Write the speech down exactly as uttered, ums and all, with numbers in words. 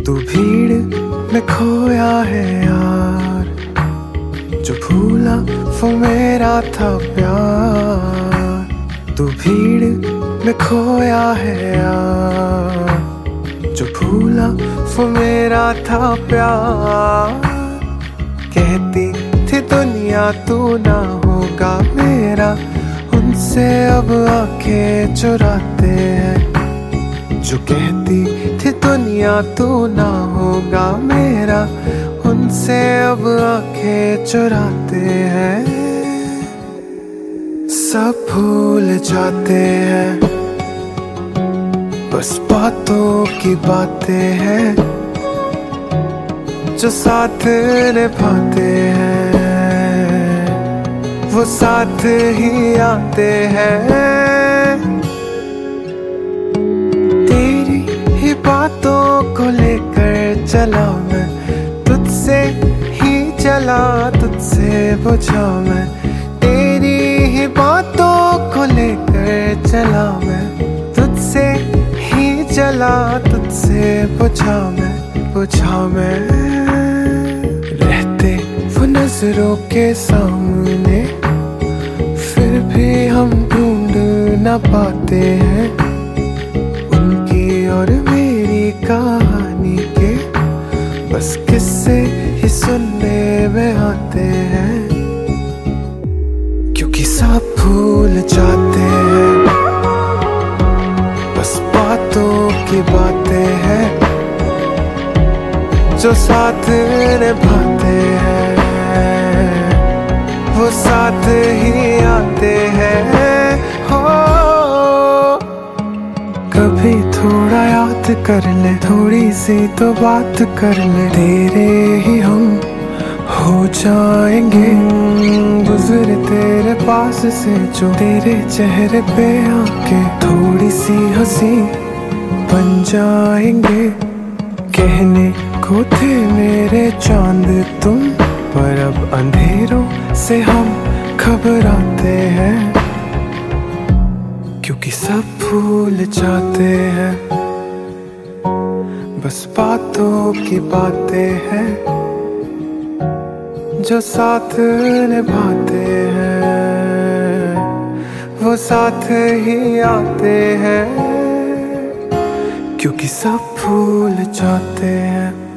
तू भीड़ में खोया है यार, जो भूला वो मेरा था प्यार। तू भीड़ में खोया है यार, जो भूला वो मेरा था प्यार। कहती थी दुनिया तू ना होगा मेरा, उनसे अब आंखें चुराते हैं। जो कहती थी दुनिया तू ना होगा मेरा, उनसे अब आंखें चुराते हैं। सब भूल जाते हैं, बस बातों की बातें हैं, जो साथ निभाते हैं वो साथ ही आते हैं। तेरी ही बातों को लेकर चला मैं, तुझसे ही चला तुझसे बुझा मैं। तेरी ही बातों को लेकर चला मैं, तुझसे ही चला तुझसे बुझा मैं, बुझा मैं। रहते वो नजरों के सामने, फिर भी हम ढूंढ न पाते हैं। उनकी और मेरी कहानी के बस किस्से ही सुनने में आते हैं। क्योंकि सब भूल जाते हैं, बस बातों की बातें हैं, जो साथ निभाते हैं वो साथ ही आते हैं। हो कभी थोड़ा याद कर ले, थोड़ी सी तो बात कर ले, तेरे ही हम हो जाएंगे। गुजरे तेरे पास से जो तेरे चेहरे पे आके थोड़ी सी हंसी बन जाएंगे। कहने को थे मेरे चांद तुम, पर अब अंधेरों से हम घबराते हैं। क्योंकि सब भूल जाते हैं, बस बातों की बातें हैं, जो साथ निभाते हैं वो साथ ही आते हैं। क्योंकि सब भूल जाते हैं।